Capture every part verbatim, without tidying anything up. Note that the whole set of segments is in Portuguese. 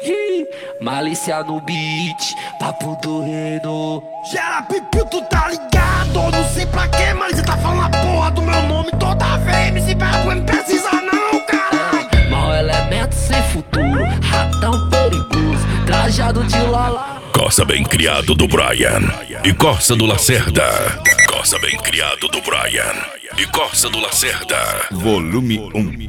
Malícia no beat, papo do reino. Gera pipiu, tu tá ligado? Não sei pra que, mas você tá falando a porra do meu nome toda vez. M C Verbo não precisa não, caralho. Mau elemento sem futuro, ratão perigoso, trajado de lala. Corsa bem criado do Brian e Corsa do Lacerda. Corsa bem criado do Brian e Corsa do Lacerda. Volume um.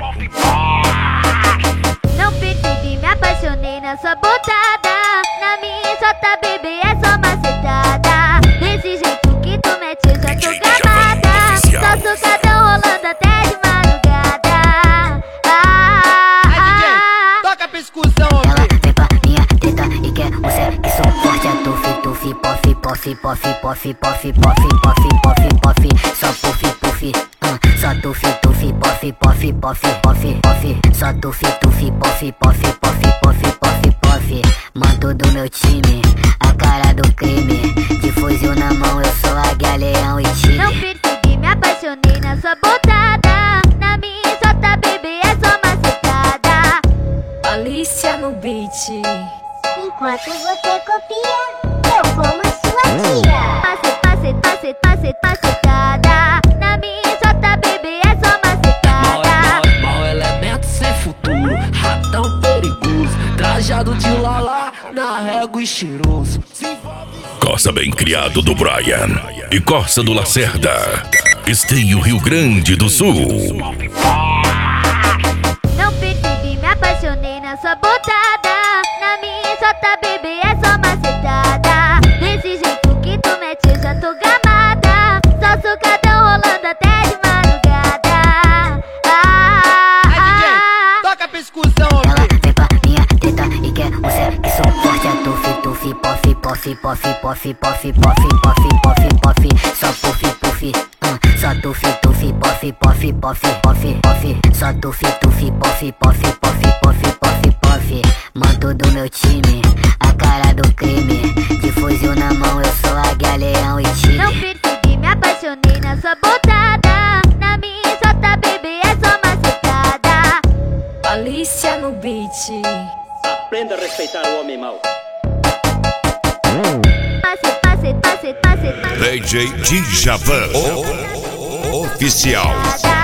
Não percebi, me apaixonei na sua botada. Na minha J B B é só macetada. Desse jeito que tu mete eu já tô gamada. Só socadão rolando até de madrugada. Ah, Aí D J, toca pra excursão, ela vem pra minha teta e quer um sexo forte. É tufi, tufi, pofi, pofi, pofi, pofi, pofi, pofi, pofi, pofi, pofi. Só pufi, pufi, hum. Só tufi, tufi, pofi, pofi, pofi, pofi, pofi. Só tufi, tufi, pofi, pofi, pofi, pofi, pofi, pofi. Manto do meu time, a cara do crime. De fuzil na mão, eu sou águia, leão e tigre. não percebi, me apaixonei na sua botada. Na minha J B B é só macetada. Malícia no beat. Enquanto você copia, eu como sua tia. Macet, macet, macet, macet, macetada. Na minha J B B é só macetada. Mau elemento sem futuro, ratão perigoso, trajado de lala, na régua e cheiroso. Corsa bem criado do Brian e Corsa do Lacerda. Esteio Rio Grande do Sul. Não percebi, me apaixonei na sua botada. Na minha J B B é só macetada. Desse jeito que tu mete eu já tô gamada. Só socadão rolando até de madrugada. Ah, Aí D J, ah, toca pra excursão, Ela vem pra minha teta e quer um sexo forte. É tufi, tufi, pofi, pofi, pofi, pofi, pofi, pofi, pofi, pofi, pofi. Só pufi, pufi, hum. Só tufi, tufi, pofi, pofi, pofi, pofi, pofi. Só tufi, tufi, pofi, pofi, pofi, pofi, pofi, pofi. Manto do meu time, a cara do crime. De fuzil na mão, eu sou águia, leão e tigre. não percebi, me apaixonei na sua botada. Na minha J B B é só macetada. Malícia no beat. Aprenda a respeitar o homem mau. Macet, macet, macet, macet, macet. D J Djavan, o oficial. Macetada.